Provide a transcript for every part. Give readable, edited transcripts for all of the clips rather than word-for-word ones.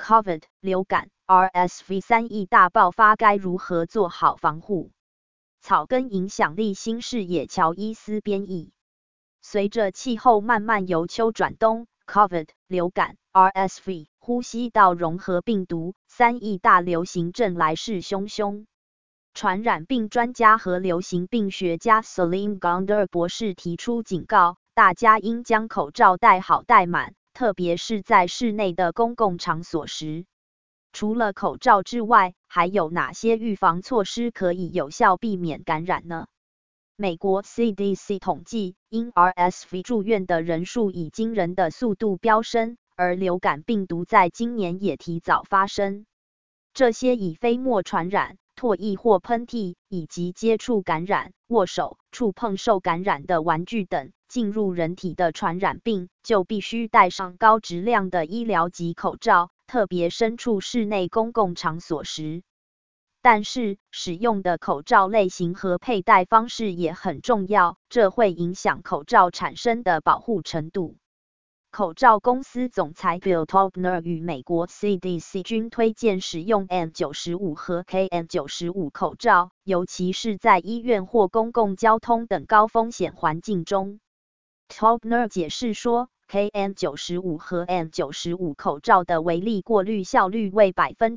COVID 流感 RSV 3亿大爆发该如何做好防护？草根影响力新视野乔伊斯编译。随着气候慢慢由秋转冬 ，COVID 流感 RSV 呼吸道融合病毒3亿大流行正来势汹汹。传染病专家和流行病学家 Salim Gounder 博士提出警告，大家应将口罩戴好戴满，特别是在室内的公共场所时。除了口罩之外，还有哪些预防措施可以有效避免感染呢？美国 CDC 统计，因 RSV 住院的人数以惊人的速度飙升，而流感病毒在今年也提早发生。这些以飞沫传染、唾液或喷嚏，以及接触感染、握手、触碰受感染的玩具等进入人体的传染病，就必须戴上高质量的医疗级口罩，特别身处室内公共场所时。但是，使用的口罩类型和佩戴方式也很重要，这会影响口罩产生的保护程度。口罩公司总裁 Bill Taubner 与美国 CDC 均推荐使用 N95 和 KN95 口罩，尤其是在医院或公共交通等高风险环境中。Taubner 解释说， KN95 和 N95 口罩的微粒过滤效率为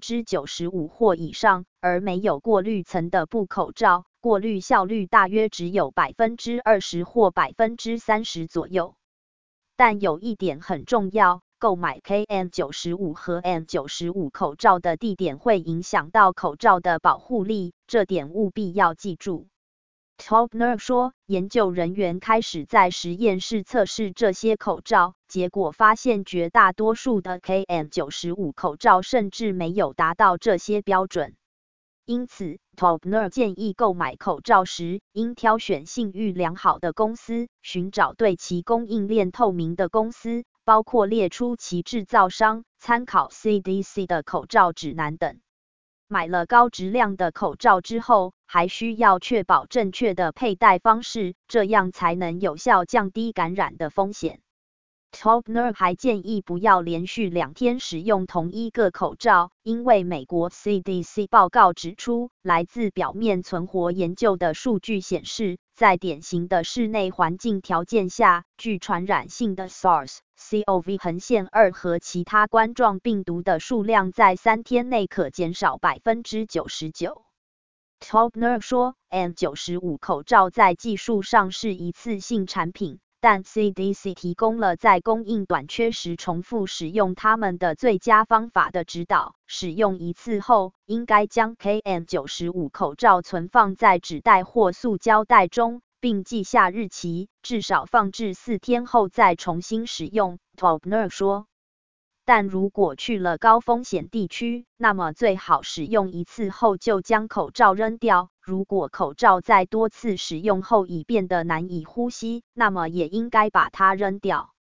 95% 或以上，而没有过滤层的布口罩，过滤效率大约只有 20% 或 30% 左右。但有一点很重要，购买 KN95 和 N95 口罩的地点会影响到口罩的保护力，这点务必要记住。Taubner 说，研究人员开始在实验室测试这些口罩，结果发现绝大多数的 KN95 口罩甚至没有达到这些标准。因此 ，Taubner 建议购买口罩时，应挑选信誉良好的公司，寻找对其供应链透明的公司，包括列出其制造商，参考 CDC 的口罩指南等。买了高质量的口罩之后，还需要确保正确的佩戴方式，这样才能有效降低感染的风险。Taubner 还建议不要连续2天使用同一个口罩，因为美国 CDC 报告指出，来自表面存活研究的数据显示，在典型的室内环境条件下，具传染性的 SARS-CoV-2 和其他冠状病毒的数量在3天内可减少 99%。Taubner 说， N95 口罩在技术上是一次性产品，但 CDC 提供了在供应短缺时重复使用它们的最佳方法的指导。使用一次后，应该将 KN95 口罩存放在纸袋或塑胶袋中，并记下日期，至少放置4天后再重新使用。Taubner 说。但如果去了高风险地区，那么最好使用一次后就将口罩扔掉。如果口罩在多次使用后已变得难以呼吸，那么也应该把它扔掉。